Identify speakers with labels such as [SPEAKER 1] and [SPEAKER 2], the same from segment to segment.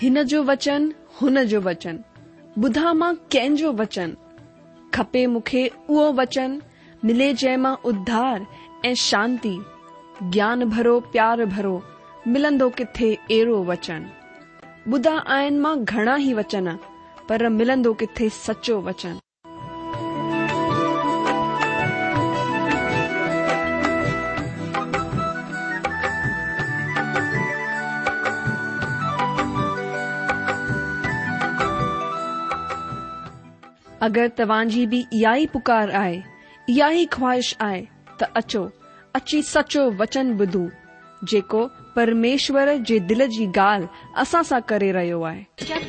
[SPEAKER 1] हिन जो वचन हुन जो वचन, ॿुधा मां कंहिंजो वचन, खपे मूंखे उहो वचन, मिले जंहिं मां उद्धार ऐं शांती, ज्ञान भरो प्यार भरो, मिलंदो किथे अहिड़ो वचन। ॿुधा आहिनि मां घणा ई वचन, पर मिलंदो किथे सचो वचन। अगरि तव्हांजी बि इहा ई पुकार आहे, इहा ई ख्वाहिश आहे, त अचो, अची सचो वचन ॿुधूं, जेको परमेश्वर जे दिल जी ॻाल्हि असां सां करे रहियो आहे।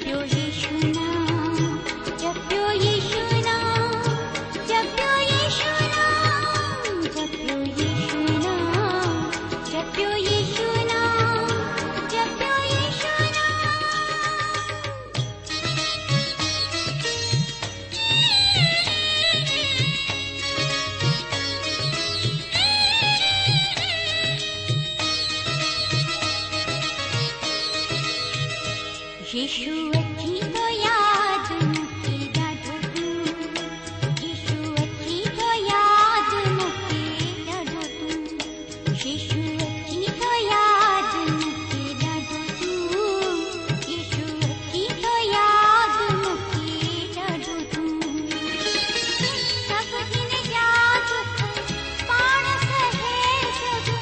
[SPEAKER 2] यीशु अची तो याद मूंखे ॾाढो तूं, यीशु अची तो याद मूंखे ॾाढो तूं, यीशु अची तो याद मूंखे ॾाढो तूं, यीशु अची तो याद मूंखे ॾाढो तूं। सभ दिन याद पाण सहे जग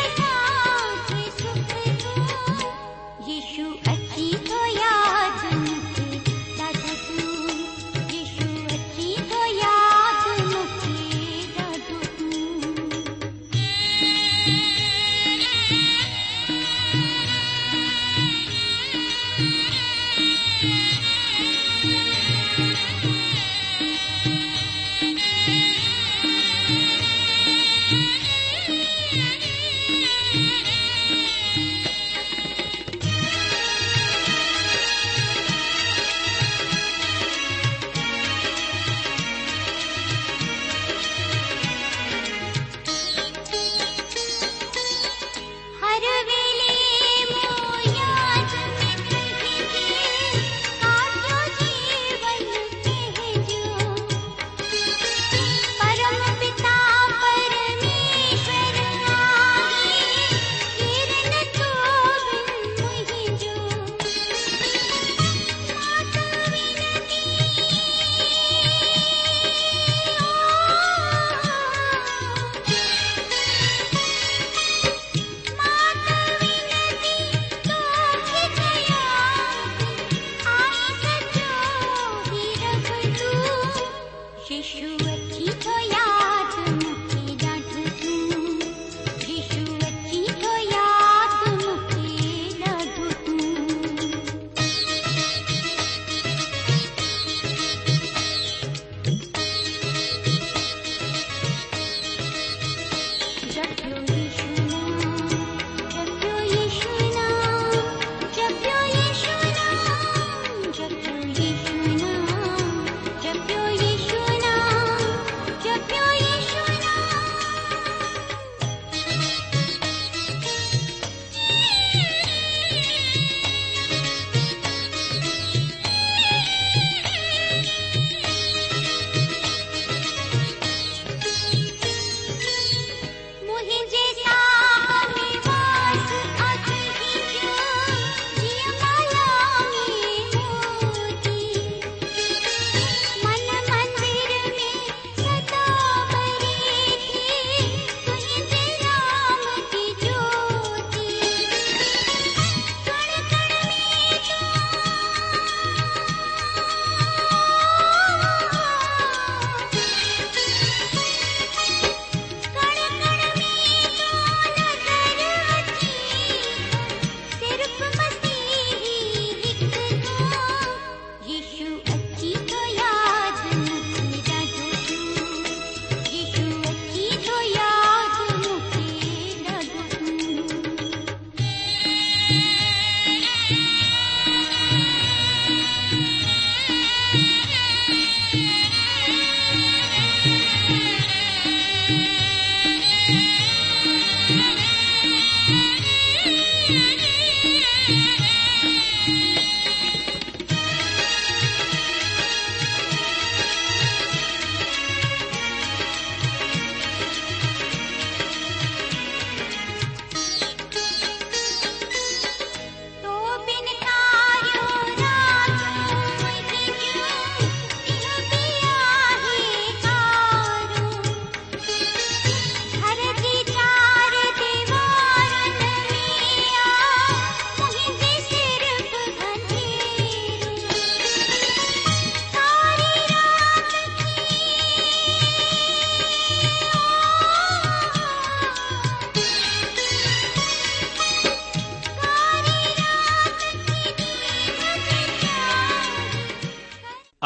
[SPEAKER 2] असांखे सुख तूं, यीशु अची तो याद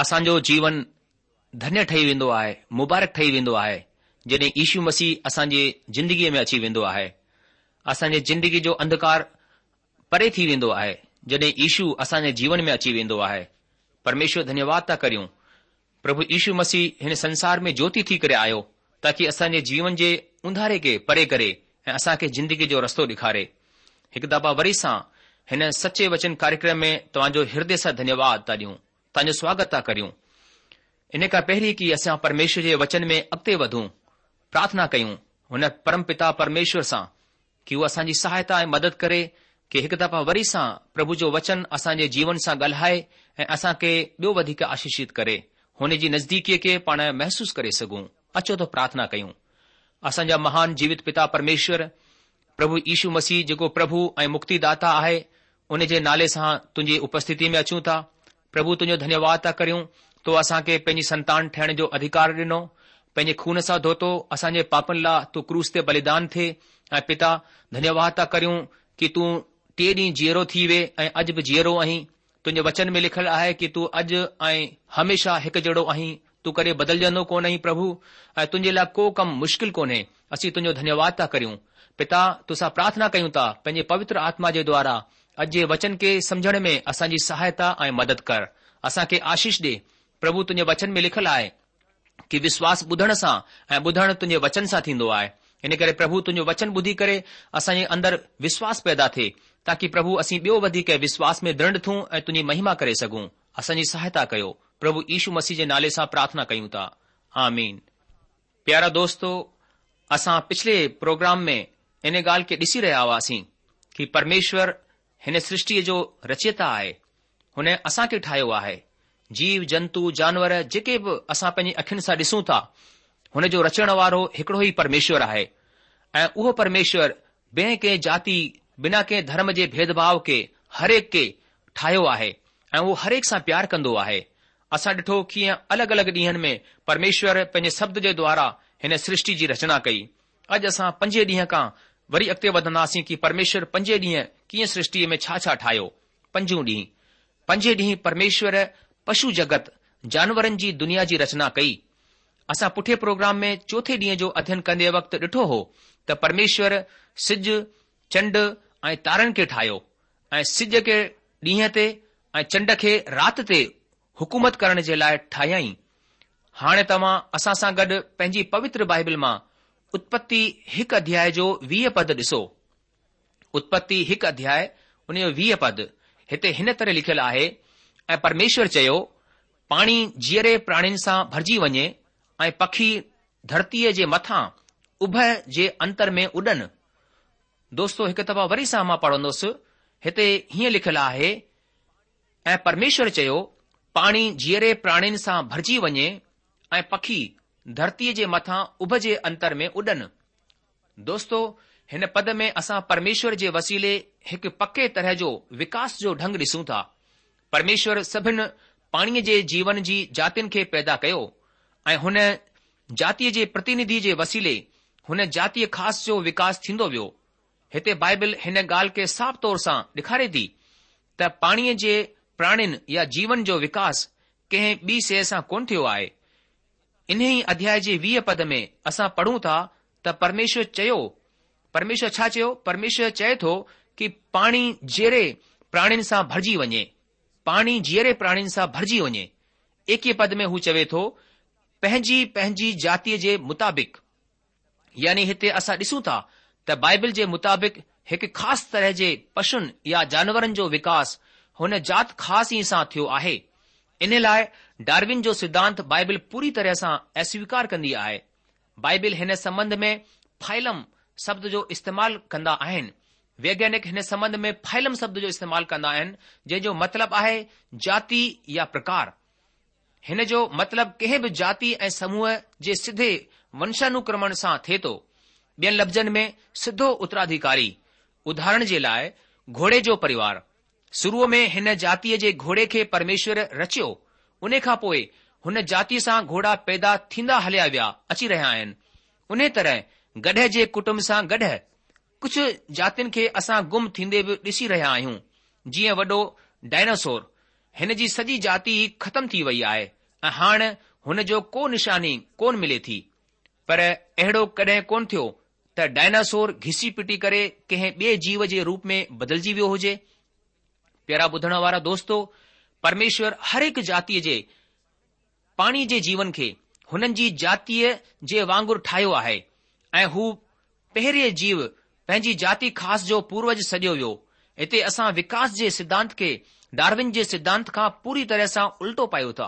[SPEAKER 3] असांजो जीवन धन्य ठही वेंदो आहे, मुबारक ठही वेंदो आहे जॾहिं यीशू मसीह असांजे जिंदगीअ में अची वेंदो आहे। असांजे जिंदगी जो अंधकार परे थी वेंदो आहे जॾहिं यीशू असांजे जीवन में अची वेंदो आहे। परमेश्वर धन्यवाद था करियूं, प्रभु यीशू मसीह हिन संसार में ज्योति थी करे आयो ताकि असांजे जीवन जे उंधारे खे परे करे ऐं असांखे जिंदगी जो रस्तो ॾेखारे। हिकु दफ़ा वरी सां हिन सचे वचन कार्यक्रम में तव्हांजो हृदय सां धन्यवाद था ॾियूं, तव्हांजो स्वागत था करियूं। इन खां पहिरीं कि असां परमेश्वर जे वचन में अॻिते वधूं, प्रार्थना कयूं हुन परम पिता परमेश्वर सां कि उहो असांजी सहायता ऐं मदद करे कि हिकु दफ़ा वरी सां प्रभु जो वचन असांजे जीवन सां ॻाल्हाए ऐं असांखे ॿियो वधीक आशीषित करे, हुन जी नज़दीकीअ खे पाण महसूसु करे सघूं। अचो त प्रार्थना कयूं। असांजा महान जीवित पिता परमेश्वर, प्रभु यीशू मसीह जेको प्रभु ऐं मुक्तिदाता आहे, उन जे नाले सां तुंहिंजी उपस्थिति में अचूं था। प्रभु तुंहिंजो धन्यवाद था करियूं, तो असांखे पंहिंजी संतान ठहिण जो अधिकार ॾिनो, पंहिंजे खून सां धोतो, असांजे पापनि लाइ तूं क्रूस ते बलिदान थिए। ऐं पिता धन्यवाद था करियूं कि तूं 3 ॾींहं जीअरो थी वे ऐं अॼु बि जीअरो आहीं। तुंहिंजे वचन में लिखियलु आहे कि तूं अॼु ऐं हमेशा हिकु जहिड़ो आहीं, तूं कॾहिं बदिलजंदो कोन आहीं प्रभु, ऐं तुंहिंजे लाइ को कमु मुश्किल कोन्हे। असीं तुंहिंजो धन्यवाद था करियूं। पिता तोसां प्रार्थना कयूं था, पंहिंजे पवित्र आत्मा जे द्वारा अॼु जे वचन खे समझण में असांजी सहायता ऐं मदद कर, असांखे आशीष ॾे। प्रभु तुंहिंजे वचन में लिखियलु आहे कि विश्वास ॿुधण सां ऐं ॿुधण तुंहिंजे वचन सां थींदो आहे। इन करे प्रभु तुंहिंजो वचन ॿुधी करे असांजे अंदरि विश्वास पैदा थिए ताकि प्रभु असीं ॿियो वधीक विश्वास में दृढ़ थियूं ऐं तुंहिंजी महिमा करे सघूं। असांजी सहायता कयो, प्रभु यीशू मसीह जे नाले सां प्रार्थना कयूं था, आमीन। प्यारा दोस्तो, असां पिछले प्रोग्राम में इन ॻाल्हि खे ॾिसी रहिया हुआसीं कि परमेश्वर हिन सृष्टिअ जो रचयिता आहे, हुन असांखे ठाहियो आहे। जीव जंतु जानवर जेके बि असां पंहिंजी अखियुनि सां ॾिसूं था, हुन जो रचण वारो हिकिड़ो ई परमेश्वर आहे। ऐं उहो परमेश्वर बिना कंहिं जाति, बिना कंहिं धर्म जे भेदभाव के हर एक खे ठाहियो आहे ऐं उहो हर एक सां प्यार कंदो आहे। असां ॾिठो कीअं अलॻि अलॻि ॾींहंनि में परमेश्वर पंहिंजे शब्द जे द्वारा हिन सृष्टि जी रचना कई। अॼु असां 5 ॾींहं खां वरी अॻिते वधंदासीं कि परमेश्वर 5 ॾींहं कीअं सृष्टिअ में छा छा ठाहियो। 5 ॾींहं परमेश्वर पशु जगत, जानवरनि जी दुनिया जी रचना कई। असां पुठे प्रोग्राम में 4थे ॾींहं जो अध्ययन कंदे वक़्तु ॾिठो हो त परमेश्वर सिज, चंड ऐं तारनि खे ठाहियो ऐं सिज खे ॾींहं ते ऐं चंड खे राति ते हुकूमत करण जे लाइ ठाहियईं। हाणे तव्हां असां सां गॾु पंहिंजी पवित्र बाइबल मां उत्पत्ति 1 अध्याय जो 20 पद ॾिसो। उत्पत्ति 1 अध्याय उन जो 20 पद हिते हिन तरह लिखियलु आहे, ऐं परमेश्वर चयो, पाणी जीअरे प्राणियुनि सां भरिजी वञे ऐं पखी धरतीअ जे मथां उभह जे अंतर में उॾनि। दोस्तो हिकु दफ़ा वरी सां मां पढ़ंदुसि। हिते हीअं लिखियलु आहे, ऐं परमेश्वर चयो, पाणी जीअरे प्राणियुनि सां भरिजी वञे ऐं पखी धरतीअ जे मथां उभ जे अंतर में उॾनि। दोस्तो हिन पद में असां परमेश्वर जे वसीले हिकु पके तरह जो विकास जो ढंग ॾिसूं था। परमेश्वर सभिनि पाणीअ जे जीवन जी जातियुनि खे पैदा कयो ऐं हुन जातीअ जे प्रतिनिधि जे वसीले हुन जातीय ख़ासि जो विकास थींदो वियो। हिते बाइबल हिन ॻाल्हि खे साफ़ तौर सां ॾेखारे थी त पाणीअ जे प्राणियुनि या जीवन जो विकास कंहिं ॿी शइ सां कोन थियो आहे। इन्ही अध्याय जे 20 पद में असां पढ़ूं था त परमेश्वर छा चयो? परमेश्वर चए थो कि पाणी जहिड़े प्राणियुनि सां भरिजी वञे, पाणी जीअरे प्राणियुनि सां भरिजी वञे। 21 पद में हू चवे थो, पंहिंजी पंहिंजी जातीअ जे मुताबिक़। यानी हिते असां ॾिसूं था त बाइबल जे मुताबिक़ हिकु ख़ासि तरह जे पशुनि या जानवरनि जो विकास हुन जात ख़ासि ई सां थियो आहे। इन लाइ डार्विन जो सिद्धांत बाइबल पूरी तरह सां अस्वीकार कंदी आहे। बाइबल हिन संबंध में फाइलम शब्द जो इस्तेमालु कंदा आहिनि। वैज्ञानिक हिन संबंध में फाइलम शब्द जो इस्तेमालु कंदा आहिनि, जंहिंजो मतिलबु आहे जाति या प्रकार। हिन जो मतिलबु कंहिं बि जाति ऐं समूह जे सिधे वंशानुक्रमण सां थिए थो। ॿियनि लफ़्ज़नि में सिधो उत्तराधिकारी। उदाहरण जे लाइ घोड़े जो परिवार। शुरूअ में हिन जातीअ जे घोड़े खे परमेश्वर रचियो, उन खां पोइ हुन जातीअ सां घोड़ा पैदा थींदा हलिया विया अची रहिया आहिनि। उन तरह गॾह जे कुटुंब सां गॾह कुझु जातियुनि खे असां गुम थींदे बि ॾिसी रहिया आहियूं, जीअं वॾो डायनासोर। हिन जी सॼी जाति ख़तम थी वई आहे ऐं हाणे हुन जो को निशानी कोन मिले थी। पर अहिड़ो कॾहिं कोन थियो त डायनासोर घिसी पिटी करे कंहिं ॿिए जीव जे रूप में बदिलजी वियो हुजे। प्यारा ॿुधण वारा दोस्तो, परमेश्वर हर हिकु जातीअ जे पाणी जे जीवन खे हुननि जी जातीअ जे वांगुरु ठाहियो आहे ऐं हू पहिरियों जीव पंहिंजी जाति ख़ास जो पूर्वज सॼियो वियो। हिते असां विकास जे सिद्धांत खे डार्विन जे सिद्धांत खां पूरी तरह सां उल्टो पायो था।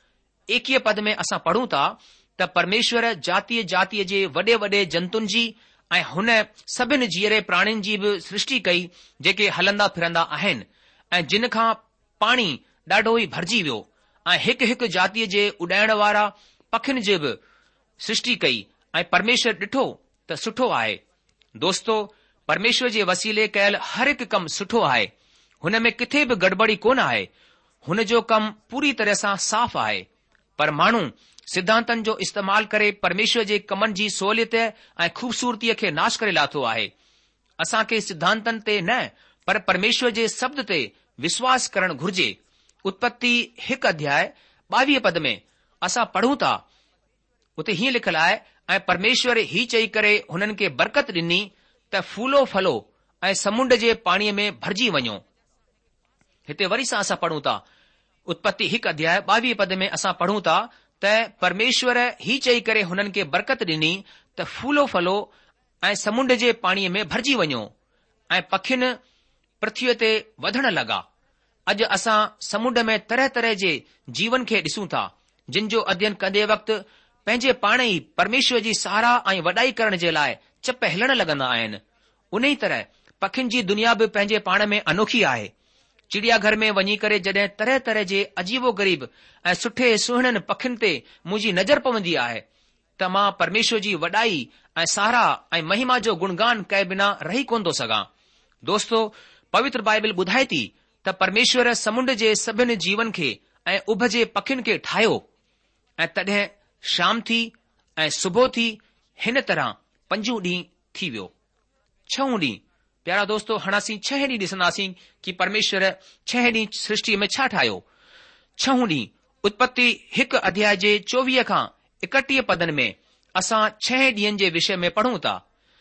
[SPEAKER 3] 21 पद में असां पढ़ूं था त परमेश्वर जातीअ जे वॾे वॾे जंतुनि जी ऐं हुन सभिनि जीअरे प्राणियुनि जी बि सृष्टि कई जेके हलंदा फिरंदा आहिनि ऐं जिन खां पाणी ॾाढो ई भरिजी वियो ऐं हिकु हिकु जातीअ जे उॾाइण वारा पखियुनि जी बि सृष्टि कई ऐं परमेश्वर ॾिठो त सुठो आहे। दोस्तो, परमेश्वर जे वसीले कयल हर हिकु कमु सुठो आहे। हुन में किथे बि गड़बड़ी कोन आहे। हुन जो कमु पूरी तरह सां साफ़ आहे। पर माण्हू सिद्धांतनि जो इस्तेमाल करे परमेश्वर जे कमनि जी सहूलियत ऐं खूबसूरतीअ खे नाश करे लाथो आहे। असांखे सिद्धांतनि ते न पर परमेश्वर जे शब्द ते विश्वास करणु घुर्जे। उत्पत्ति 1 अध्याय 22 पद में असां पढ़ूं था, उते हीअं लिखियलु आहे, ऐं परमेश्वर ही चई करे हुननि खे बरकत ॾिनी त फूलो फलो ऐं समुंड जे पाणीअ में भरिजी वञो। हिते वरी सां असां पढ़ूं था, उत्पत्ति 1 अध्याय 22 पद में असां पढ़ूं था त परमेश्वर ही चई करे हुननि खे बरकत ॾिनी त फूलो फलो ऐं समुंड जे पाणीअ में भरिजी वञो ऐं पखियुनि पृथ्वीअ ते वधण लॻा। अॼु असां समुंड में तरह तरह जे जीवन खे ॾिसूं था जिन जो अध्ययन कंदे वक़्तु पंहिंजे पाण ई परमेश्वर जी साराह ऐं वॾाई करण जे लाइ चप हिलण लॻंदा आहिनि। उन ई तरह पखियुनि जी दुनिया बि पंहिंजे पाण में अनोखी आहे। चिड़ियाघर में वञी करे जॾहिं तरह तरह जे अजीबो गरीब ऐं सुठे सुहिणनि पखियुनि ते मुंहिंजी नज़र पवंदी आहे त मां परमेश्वर जी वॾाई ऐं साराह ऐं महिमा जो गुणगान कए बिना रही कोन थो सघां। दोस्तो, पवित्र बाइबल ॿुधाए थी त परमेश्वर समुंड जे सभिनी जीवन खे ऐं उभ जे पखियुनि खे ठाहियो ऐं तॾहिं शाम थी ऐं सुबुह थी। हिन तरह 5 ॾींहं थी वियो। 6 ॾींहं प्यारा दोस्तो, हाणे असीं 6 ॾींहं ॾिसंदासीं कि परमेश्वर 6 ॾींहं सृष्टि में छा ठाहियो। 6 ॾींहं उत्पत्ति 1 अध्याय जे 24 खां 31 पदनि में असां 6 ॾींहंनि जे विषय में पढ़ूं था।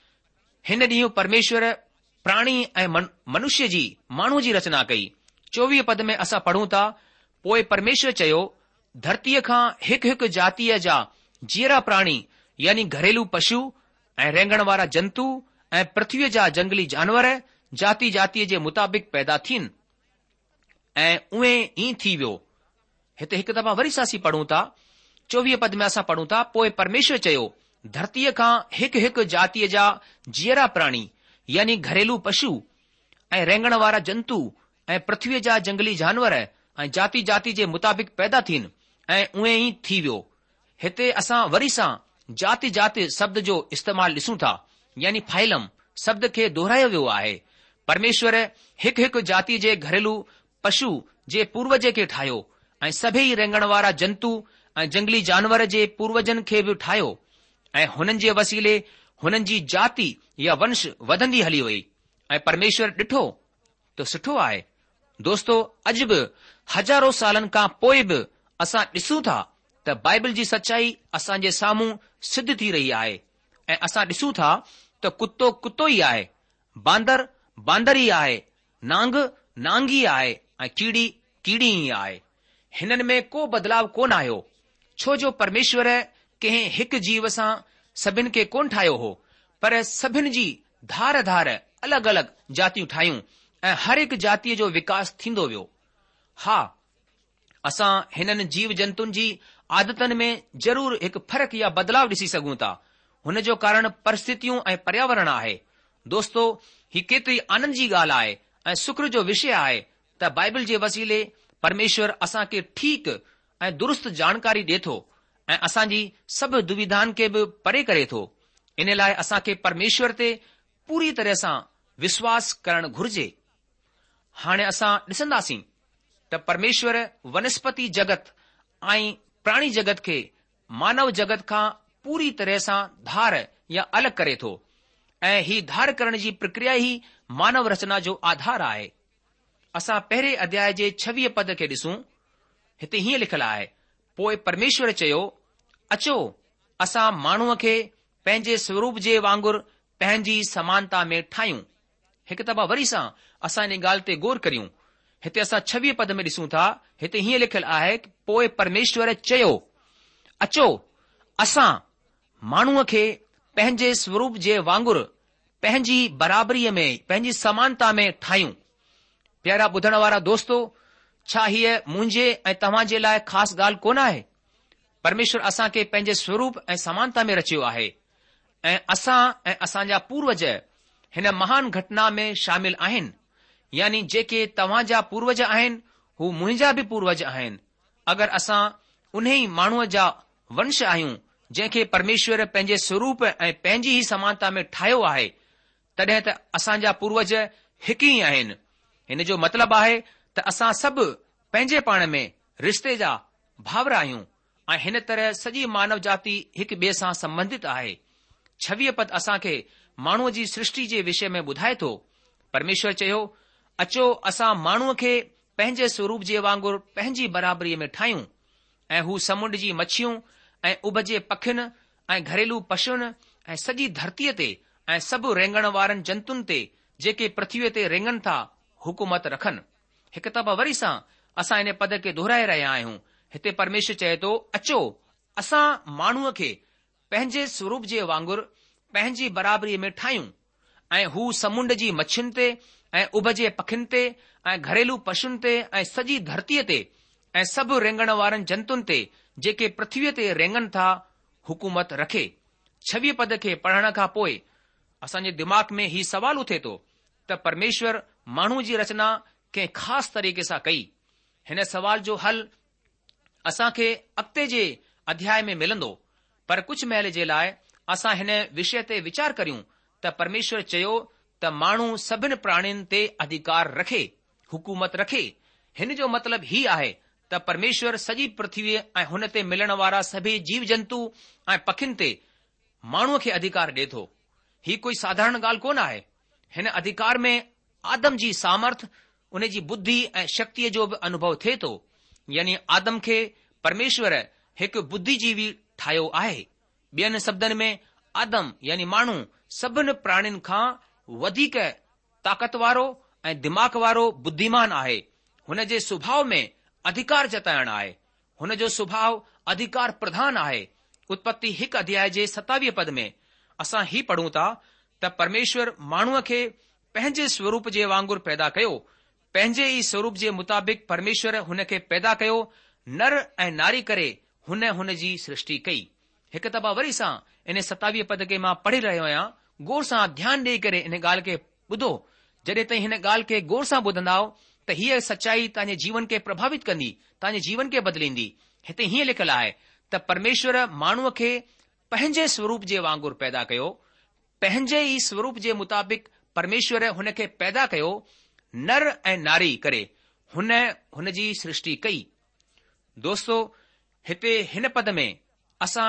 [SPEAKER 3] हिन ॾींहुं परमेश्वर प्राणी ऐं मनुष्य जी माण्हू जी रचना कई। 24 पद में असां पढ़ूं था, पोइ परमेश्वर चयो, धरतीअ खां हिकु हिकु जातीअ जा जीअरा प्राणी यानी घरेलू पशु ऐं रेंगण वारा जंतु ऐं पृथ्वीअ जा जंगली जानवर जाती जातीअ जे मुताबिक़ पैदा थियनि ऐं उहे ई थी वियो। हिते हिकु दफ़ा वरी सां असीं पढ़ूं था, 24 पद में असां पढ़ूं था, पोइ परमेश्वर चयो, धरतीअ खां हिकु हिकु जातीअ जा जीअरा प्राणी यानी घरेलू पशु ऐं रेंगण वारा जंतु ऐं पृथ्वीअ जा जंगली जानवर ऐं जाती जाती जे मुताबिक़ पैदा थियनि ऐं उहे ई थी वियो। हिते असां वरी सां जाति जाति शब्द जो इस्तेमालु ॾिसूं था, यानी फाइलम शब्द खे दोहरायो वियो आहे। परमेश्वर हिकु हिकु जाति जे घरेलू पशु जे पूर्वज खे ठाहियो ऐं सभई रेंगण वारा जंतु ऐं जंगली जानवर जे पूर्वजनि खे बि ठाहियो ऐं हुननि जे वसीले हुननि जी जाति या वंश वधंदी हली वई ऐं परमेश्वर ॾिठो त सुठो आहे। दोस्तो, अॼु बि हज़ारों सालनि खां पोइ बि असां ॾिसूं था त बाइबल जी सचाई असांजे साम्हूं सिद्ध थी रही आहे ऐं असां ॾिसूं था त कुतो कुतो ई आहे, बांदर बांदर ई आहे, नांग नांग ई आहे ऐं कीड़ी कीड़ी ई आहे। हिननि में को बदलाव कोन आयो, छो जो परमेश्वर कंहिं हिकु जीव सां सभिनि खे कोन ठाहियो हो, पर सभिनि जी धार धार अलॻि अलॻि जातियूं ठाहियूं ऐं हर हिकु जातीअ जो विकास थींदो वियो। हा, असां हिननि जीव जंतुनि जी आदतनि में ज़रूर हिकु फ़र्क़ु या बदलाव ॾिसी सघूं था। हुन जो कारण परिस्थितियूं ऐं पर्यावरण आहे। दोस्तो, ही केतिरी आनंद जी ॻाल्हि आहे ऐं शुक्र जो विषय आहे त बाइबल जे वसीले परमेश्वर असांखे ठीकु ऐं दुरुस्त जानकारी ॾिए थो ऐं असांजी सभु दुविधाउनि खे बि परे करे थो। इन लाइ असांखे परमेश्वर ते पूरी तरह सां विश्वास करणु घुर्जे। हाणे असां ॾिसंदासीं त परमेश्वर वनस्पति जगत ऐं प्राणी जगत खे मानव जगत खां पूरी तरह सां धार या अलॻि करे थो ऐं ही धार करण जी प्रक्रिया ई मानव रचना जो आधार आहे। असां पहिरें अध्याय जे 26 पद खे ॾिसूं। हिते हीअं लिखियलु आहे, पोइ परमेश्वर चयो, अचो असां माण्हूअ खे पंहिंजे स्वरूप जे वांगुरु पंहिंजी समानता में ठाहियूं। हिकु दफ़ा वरी सां असां इन ॻाल्हि ते गौर करियूं। हिते असां 26 पद में ॾिसूं था, हिते हीअं लिखियलु आहे, पोइ परमेश्वर चयो, अचो असां माण्हूअ खे पंहिंजे स्वरूप जे वांगुरु पंहिंजी बराबरीअ में, पंहिंजी समानता में ठाहियूं। प्यारा ॿुधण वारा दोस्तो, छा हीअ मुंहिंजे ऐं तव्हां जे लाइ ख़ासि ॻाल्हि कोन आहे? परमेश्वर असां खे पंहिंजे स्वरूप ऐं समानता में रचियो आहे ऐं असां ऐं असांजा पूर्वज हिन महान घटना में शामिल आहिनि। यानी जेके तव्हां जा पूर्वज आहिनि, हू मुंहिंजा बि पूर्वज आहिनि। अगरि असां उन ई माण्हूअ जा वंश आहियूं जंहिंखे परमेश्वर पंहिंजे स्वरूप ऐं पंहिंजी ई समानता में ठाहियो आहे, तॾहिं त असांजा पूर्वज हिकु ई आहिनि। हिन जो मतिलबु आहे त असां सभु पंहिंजे पाण में रिश्ते जा भाउर आहियूं ऐं हिन तरह सॼी मानव जाति हिक ॿिए सां संबंधित आहे। 26 पद असां खे माण्हूअ जी सृष्टि जे विषय में ॿुधाए थो। परमेश्वर चयो, अचो असां माण्हूअ खे पंहिंजे स्वरूप जे वांगुरु पंहिंजी बराबरीअ में ठाहियूं ऐं हू समुंड जी मच्छियूं ऐं उभजे पखियुनि ऐं घरेलू पशुनि ऐं सॼी धरतीअ ते ऐं सभु रेंगण वारनि जंतुनि ते जेके पृथ्वीअ ते रेंगनि था हुकूमत रखनि। हिकु दफ़ा वरी सां असां इन पद खे दोहराए रहिया आहियूं। हिते परमेश्वर चए थो, अचो असां माण्हूअ खे पंहिंजे स्वरूप जे वांगुरु पंहिंजी बराबरीअ में ठाहियूं ऐं हू समुंड जी मच्छियुनि ते ऐं उभजे पखियुनि ते ऐं घरेलू पशुनि ते ऐं सॼी धरतीअ ते ऐं सभु रेंगण वारनि जंतुनि ते जेके पृथ्वीअ ते रेंगनि था हुकूमत रखे। 26 पद खे पढ़ण खां पोइ असांजे दिमाग़ में ही सवाल उथे थो त परमेश्वर माण्हू जी रचना कंहिं ख़ासि तरीक़े सां कई। हिन सवाल जो हल असां खे अॻिते जे अध्याय में मिलंदो, पर कुझु महिल जे लाइ असां हिन विषय ते वीचार करियूं त परमेश्वर चयो त माण्हू सभिनि प्राणियुनि ते अधिकार रखे, हुकूमत रखे। हिन जो मतिलबु ही आहे त परमेश्वर सॼी पृथ्वी ऐं हुन ते मिलण वारा सभई जीव जंतु ऐं पखियुनि ते माण्हूअ खे अधिकार ॾिए थो। ही कोई साधारण ॻाल्हि कोन आहे। हिन अधिकार में आदम जी सामर्थ, उन जी बुद्धि ऐं शक्तिअ जो बि अनुभव थिए थो। यानी आदम खे परमेश्वर हिकु बुद्धिजीवी ठाहियो आहे। ॿियनि शब्दनि में आदम यानी माण्हू सभिनि प्राणियुनि खां वधीक ताक़त वारो ऐं दिमाग़ वारो बुद्धिमान आहे। हुन जे सुभाउ में अधिकार जताइण आहे। हुन जो सुभाउ अधिकार प्रधान आहे। उत्पत्ति 1 अध्याय जे 27 पद में असां ही पढ़ूं था त परमेश्वर माण्हूअ खे पंहिंजे स्वरूप जे वांगुरु पैदा कयो। पंहिंजे ई स्वरूप जे मुताबिक़ परमेश्वर हुन खे पैदा कयो, नर ऐं नारी करे हुन जी सृष्टि कई। हिकु दफ़ा वरी सां इन 27 पद खे मां पढ़ी रहियो आहियां। गौर सां ध्यानु ॾेई करे इन ॻाल्हि खे ॿुधो। जॾहिं ताईं हिन ॻाल्हि खे गौर सां ॿुधंदाओ त हीअ सचाई तव्हांजे जीवन खे प्रभावित कंदी, तव्हांजे जीवन खे बदिलींदी। हिते हीअं लिखियलु आहे त परमेश्वर माण्हूअ खे पंहिंजे स्वरूप जे वांगुरु पैदा कयो। पंहिंजे ई स्वरूप जे मुताबिक़ परमेश्वर हुन खे पैदा कयो, नर ऐं नारी करे हुन जी सृष्टि कई। दोस्तो, हिते हिन पद में असां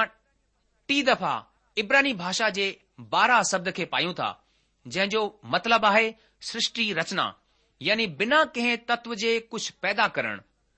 [SPEAKER 3] 3 दफ़ा इब्रानी भाषा जे 12 शब्द खे पायूं था, जंहिंजो मतिलबु आहे सृष्टि रचना, यानी बिना कंहिं तत्व जे कुझु पैदा करणु।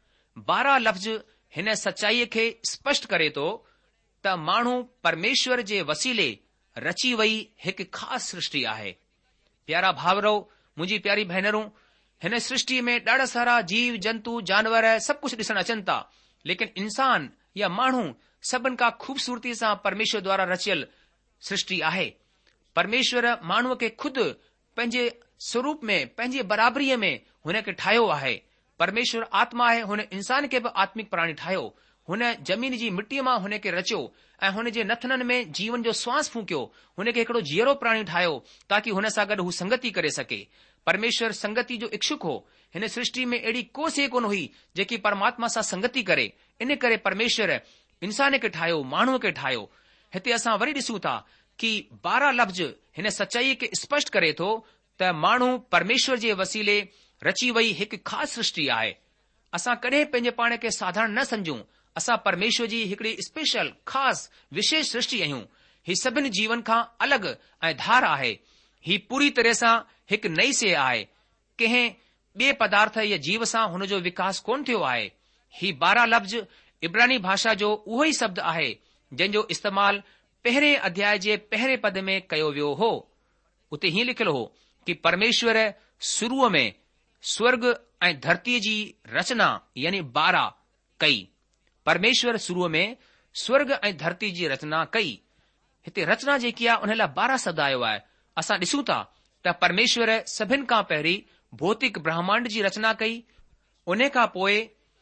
[SPEAKER 3] 12 लफ़्ज़ हिन सचाईअ खे स्पष्ट करे थो त माण्हू परमेश्वर जे वसीले रची वई हिकु ख़ासि सृष्टि आहे। प्यारा भाउरो, मुंहिंजी प्यारी भेनरूं, हिन सृष्टि में ॾाढा सारा जीव जंतु जानवर सभु कुझु ॾिसणु अचनि था, लेकिन इंसान या माण्हू सभिनि खां खूबसूरती सां परमेश्वर द्वारा रचियल सृष्टि आहे। परमेश्वर माण्हूअ खे खुद पंहिंजे स्वरूप में, पंहिंजे बराबरीअ में हुन खे ठाहियो आहे। परमेश्वर आत्मा आहे, हुन इंसान खे बि आत्मिक प्राणी ठाहियो। हुन जमीन जी मिटीअ मां हुन खे रचियो ऐं हुन जे नथननि में जीवन जो श्वास फूकियो। हुन खे हिकिड़ो जीअरो प्राणी ठाहियो ताकि हुन सां गॾु हू संगति करे सघे। परमेश्वर संगति जो इच्छुक हो। हिन सृष्टि में अहिड़ी को शइ कोन हुई जेकी परमात्मा सां संगति करे। इन करे परमेश्वर इंसान खे ठाहियो, माण्हूअ खे ठाहियो। हिते असां वरी ॾिसूं था कि 12 लफ़्ज़ हिन सचाईअ खे स्पष्ट करे थो त माण्हू परमेश्वर जे वसीले रची वई हिकु ख़ासि सृष्टि आहे। असां कॾहिं पंहिंजे पाण खे साधारण न सम्झूं। असां परमेश्वर जी हिकिड़ी स्पेशल, ख़ासि, विशेष सृष्टि आहियूं। ही सभिनी जीवन खां अलॻि ऐं धार आहे। ही पूरी तरह सां हिकु नई शइ आहे। कंहिं ॿिए पदार्थ या जीव सां हुन जो विकास कोन थियो आहे। ही 12 लफ़्ज़ इब्रानी भाषा जो उहो ई शब्द आहे जंहिंजो इस्तेमालु पहिरें अध्याय जे पहिरें पद में कयो वियो हो। उते हीअं लिखियलु हो कि परमेश्वर शुरूअ में स्वर्ग ऐं धरतीअ जी रचना यानी 12 कई। परमेश्वर शुरूअ में स्वर्ग ऐं धरती जी रचना कई। हिते रचना जेकी आहे उन लाइ 12 शब्द आयो आहे। असां ॾिसूं था त परमेश्वर सभिनि खां पहिरीं भौतिक ब्रह्मांड जी रचना कई। उन खां पोइ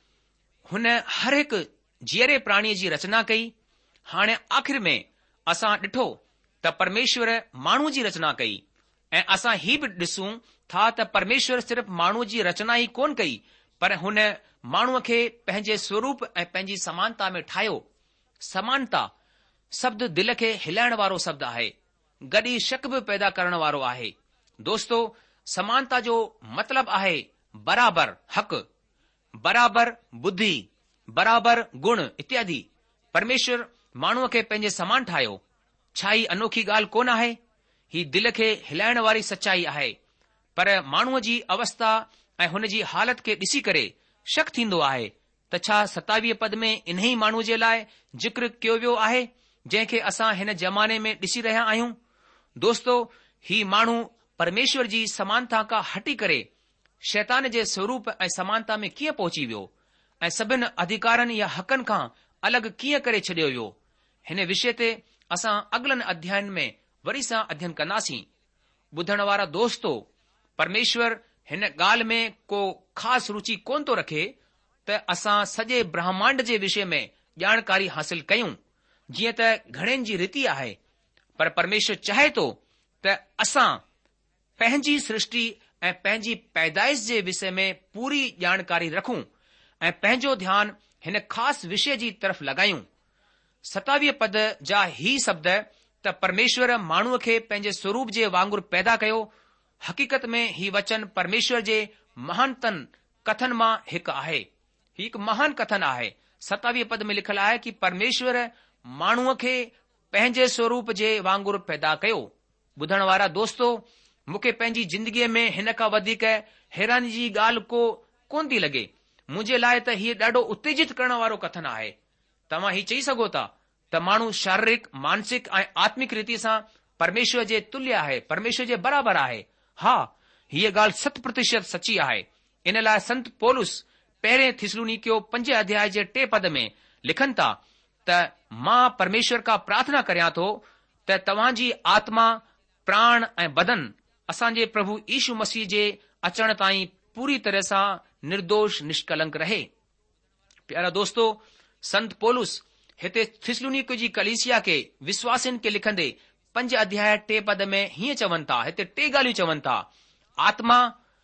[SPEAKER 3] हुन हर हिकु जीअरे प्राणीअ जी रचना कई। हाणे आख़िर में असां ॾिठो त परमेश्वर माण्हू जी रचना कई ऐं असां ही बि ॾिसूं था त परमेश्वर सिर्फ़ माण्हूअ जी रचना ई कोन कई, पर हुन माण्हूअ खे पंहिंजे स्वरूप ऐं पंहिंजी समानता में ठाहियो। समानता शब्द दिल खे हिलाइण वारो शब्द आहे, गॾी शक बि पैदा करण वारो आहे। दोस्तो, समानता जो मतिलब आहे बराबर हक़, बराबर बुद्धि, बराबर गुण इत्यादि। परमेश्वर माण्हूअ खे पंहिंजे समान ठाहियो। छा ही अनोखी ॻाल्हि कोन आहे? ही दिल खे हिलाइण वारी सचाई आहे। पर माण्हूअ जी अवस्था ऐं हुन जी हालत खे ॾिसी करे शक थींदो आहे त छा 27 पद में इन्ही माण्हूअ जे लाइ जिक्र कयो वियो आहे जंहिंखे असां हिन ज़माने में ॾिसी रहिया आहियूं। दोस्तो, ही माण्हू परमेश्वर जी समानता खां हटी करे शैतान जे स्वरूप ऐं समानता में कीअं पहुची वियो ऐं सभिनि अधिकारनि या हक़नि खां अलॻि कीअं करे छॾियो वियो? हिन विषय ते असां अॻिलनि अध्यायन में वरी सां अध्ययन कंदासीं। ॿुधण वारा दोस्तो, परमेश्वर हिन ॻाल्हि में को ख़ासि रुचि कोन थो रखे त असां सॼे ब्रह्मांड जे विषय में ॼाणकारी हासिल कयूं, जीअं त घणनि जी रीति आहे। पर परमेश्वर चाहे थो त असां पंहिंजी सृष्टि ऐं पंहिंजी पैदाइश जे विषय में पूरी ॼाणकारी रखूं ऐं पंहिंजो ध्यानु हिन ख़ासि विषय जी तरफ़ लॻायूं। 27 पद जा ही शब्द त परमेश्वर माण्हूअ खे पंहिंजे स्वरूप जे वांगुरु पैदा कयो। हक़ीक़त में ही वचन परमेश्वर जे महानतन कथन मां हिकु आहे। ही हिकु महान कथन आहे। 27 पद में लिखियलु आहे कि परमेश्वर माण्हूअ खे पंहिंजे स्वरूप जे वांगुरु पैदा कयो। ॿुधण वारा दोस्तो, मूंखे पंहिंजी जिंदगीअ में हिन खां वधीक हैरानी जी ॻाल्हि कोन थी लॻे। मुंहिंजे लाइ त हीअ ॾाढो उत्तेजित करण वारो कथन आहे। तव्हां ही चई सघो था त माण्हू शारीरिक, मानसिक ऐं आत्मिक रीति सां परमेश्वर जे तुल्य आहे, परमेश्वर जे बराबरि आहे। हा, हीअ ॻाल्हि 100% सची आहे। इन लाइ संत पौलुस पहिरें थिस्सलुनीकियो 5 अध्याय जे 3 पद में लिखनि था त मां परमेश्वर खां प्रार्थना करियां थो त तव्हांजी आत्मा, प्राण ऐं बदन असांजे प्रभु यीशु मसीह जे अचण ताईं पूरी तरह सां निर्दोष, निष्कलंक रहे। प्यारा दोस्तो, संत पौलुस हिते थिस्सलुनीकियो जी कलीसिया खे, विश्वासिन खे लिखंदे 5 अध्याय 3 पद में हीअं चवनि था, हिते 3 ॻाल्हियूं चवनि था, आत्मा,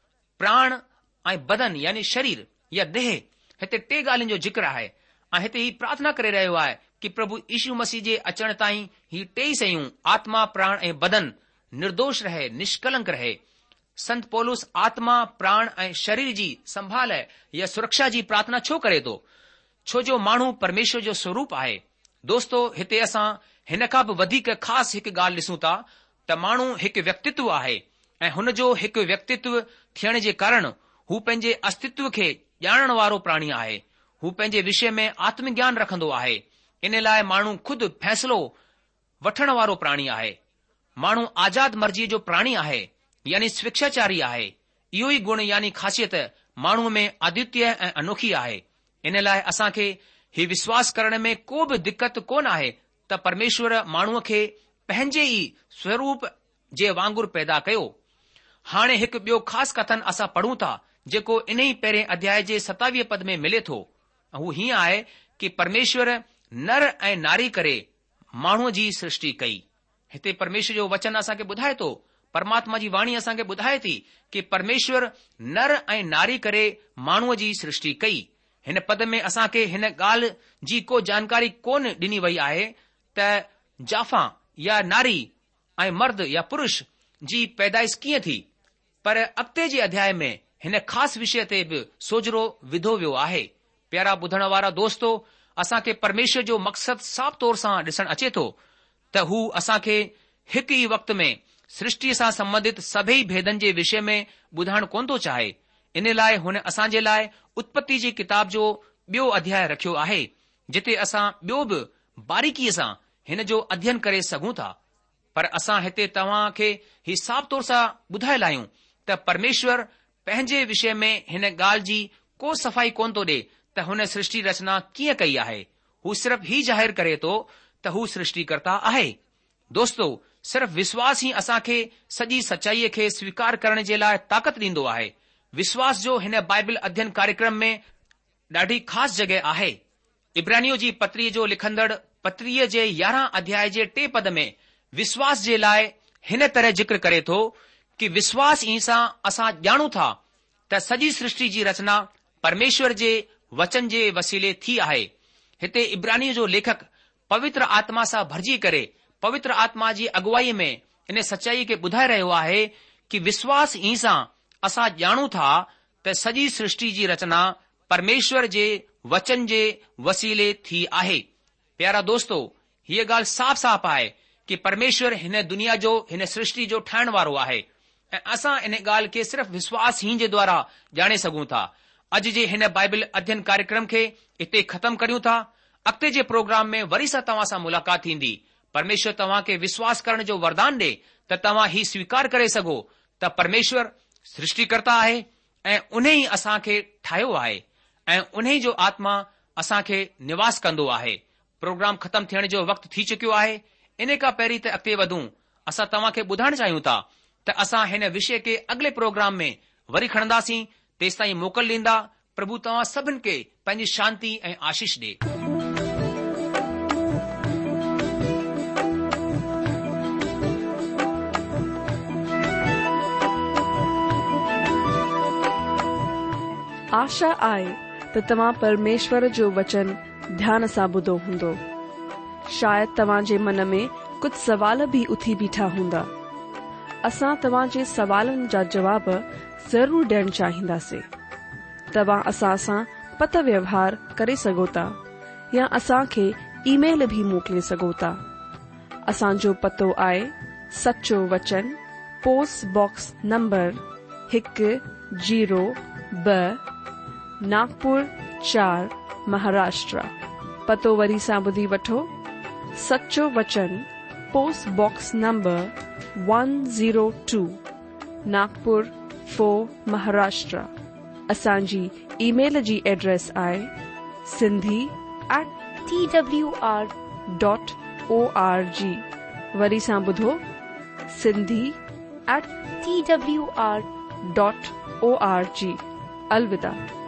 [SPEAKER 3] प्राण ऐं बदन यानी शरीर या देह। हिते 3 ॻाल्हियुनि जो जिक्र आहे ऐं हिते ही प्रार्थना करे रहियो आहे कि प्रभु यीशु मसीह जे अचण ताईं ही 3 शयूं, आत्मा, प्राण ऐं बदन निर्दोष रहे, निष्कलंक रहे। संत पौलुस आत्मा, प्राण ऐं शरीर जी संभाल या सुरक्षा जी प्रार्थना छो करे थो? छो जो माण्हू परमेश्वर जो स्वरूप आहे। दोस्तो, हिते असां हिन खां बि वधीक ख़ासि हिकु ॻाल्हि ॾिसूं था त माण्हू हिकु व्यक्तित्व आहे ऐं हुन जो हिकु व्यक्तित्व थियण जे कारण हू पंहिंजे अस्तित्व खे ॼाणण वारो प्राणी आहे। हू पंहिंजे विषय में आत्मज्ञान रखंदो आहे। इन लाइ माण्हू खुद फ़ैसिलो वठण वारो प्राणी आहे। माण्हू आज़ाद मर्ज़ीअ जो प्राणी आहे यानी स्वेच्छाचारी आहे। इहो ई गुण यानी ख़ासियत माण्हूअ में अद्वितीय ऐं अनोखी आहे। इन लाइ असांखे ही विश्वास करण में को बि दिक़त कोन आहे त परमेश्वर माण्हूअ खे पंहिंजे ई स्वरूप जे वांगुरु पैदा कयो। हाणे हिकु ॿियो ख़ासि कथन असां पढ़ूं था जेको इन ई पहिरें अध्याय जे 27 पद में मिले थो। हू हीअं आहे कि परमेश्वर नर ऐं नारी करे माण्हूअ जी सृष्टि कई। हिते परमेश्वर जो वचन असांखे ॿुधाए थो, परमात्मा जी वाणी असांखे ॿुधाए थी कि परमेश्वर नर ऐं नारी करे माण्हूअ जी सृष्टि कई। हिन पद में असांखे हिन ॻाल्हि जी को जानकारी कोन ॾिनी वई आहे त जाफ़ा या नारी ऐं मर्द या पुरुष जी पैदाइश कीअं थी, पर अॻिते जे अध्याय में हिन ख़ासि विषय ते बि सोजरो विधो वियो आहे। प्यारा ॿुधण वारा दोस्तो, असांखे परमेश्वर जो मक़सदु साफ़ तौर सां ॾिसणु अचे थो त हू असांखे हिकु ई वक़्त में सृष्टि सां संबंधित सभई भेदनि जे विषय में ॿुधाइणु कोन थो चाहे। इन लाइ हुन असां जे लाइ उत्पत्ति जी किताब जो ॿियो अध्याय रखियो आहे, जिते असां ॿियो बि बारीकीअ सां हिन जो अध्ययन करे सघूं था। पर असां हिते तव्हां खे ही साफ़ तौर सां ॿुधायल आहियूं त परमेश्वर पंहिंजे विषय में हिन ॻाल्हि जी को सफ़ाई कोन थो ॾे त हुन सृष्टि रचना कीअं कई आहे। हू सिर्फ़ ही ज़ाहिर करे थो त हू सृष्टिकर्ता आहे। दोस्तो, सिर्फ़ विश्वास ई असां खे सॼी सचाईअ खे स्वीकार करण जे लाइ ताक़त ॾींदो आहे। विश्वास जो हिन बाइबल अध्ययन कार्यक्रम में ॾाढी ख़ासि जॻहि आहे। इब्रानियो जी पत्रीअ जो लिखंदड़ पत्रीअ जे 11 अध्याय जे 3 पद में विश्वास जे लाइ हिन तरह जिक्र करे थो कि विश्वास ई सां असां ॼाणूं था त सॼी सृष्टि जी रचना परमेश्वर जे वचन जे वसीले थी आहे। हिते इब्रानियो जो लेखक पवित्र आत्मा सां भरिजी करे पवित्र आत्मा जी अगुवाई में इन सचाई खे ॿुधाए रहियो आहे कि विश्वास ई सां असां ॼाणूं था त सॼी सृष्टि जी रचना परमेश्वर जे वचन जे वसीले थी आहे। प्यारा दोस्तो, हीअ ॻाल्हि साफ़ साफ़ आहे कि परमेश्वर हिन दुनिया जो हिन सृष्टि जो ठाहिण वारो आहे ऐं असां इन ॻाल्हि खे सिर्फ़ विश्वास ही जे द्वारा ॼाणे सघूं था। अॼु जे हिन बाइबल अध्ययन कार्यक्रम खे हिते ख़तमु करियूं था। अॻिते जे प्रोग्राम में वरी सां तव्हां सां मुलाक़ात थींदी। परमेश्वर तव्हां खे विश्वास करण जो वरदान ॾे त तव्हां ही स्वीकार करे सघो त परमेश्वर सृष्टिकर्ता आहे ऐं उन ई असां खे ठाहियो आहे ऐं उन ई जो आत्मा असां खे निवास कंदो आहे। प्रोग्राम ख़तमु थियण जो वक़्तु थी चुकियो आहे। इन खां पहिरीं त अॻिते वधूं, असां तव्हां खे ॿुधाइण चाहियूं था त असां हिन विषय खे अॻिले प्रोग्राम में वरी खणंदासीं। तेसिताईं मोकल ॾींदा। प्रभु तव्हां सभिनि खे पंहिंजी शांती ऐं आशीष ॾे।
[SPEAKER 1] आशा आहे त तव्हां परमेश्वर जो वचन ध्यान सां ॿुधो हूंदो। शायदि तव्हां जे मन में कुझु सवाल भी उथी बीठा हूंदा। असां तव्हां जे सवालनि जा जवाब ज़रूर ॾियण चाहींदासीं। तव्हां असां सां पत व्यवहार करे सघो था या असां खे ईमेल भी मोकिले सघो था। असांजो पतो आहे Sacho Vachan, post box number 102, Nagpur 4, Maharashtra. पतो वरी सां ॿुधी वठो। Sacho Vachan, post box number 102, Nagpur 4, Maharashtra. असांजी ईमेल जी एड्रेस आहे sindhi@twr.org। वरी सां ॿुधो, sindhi@twr.org। अलविदा।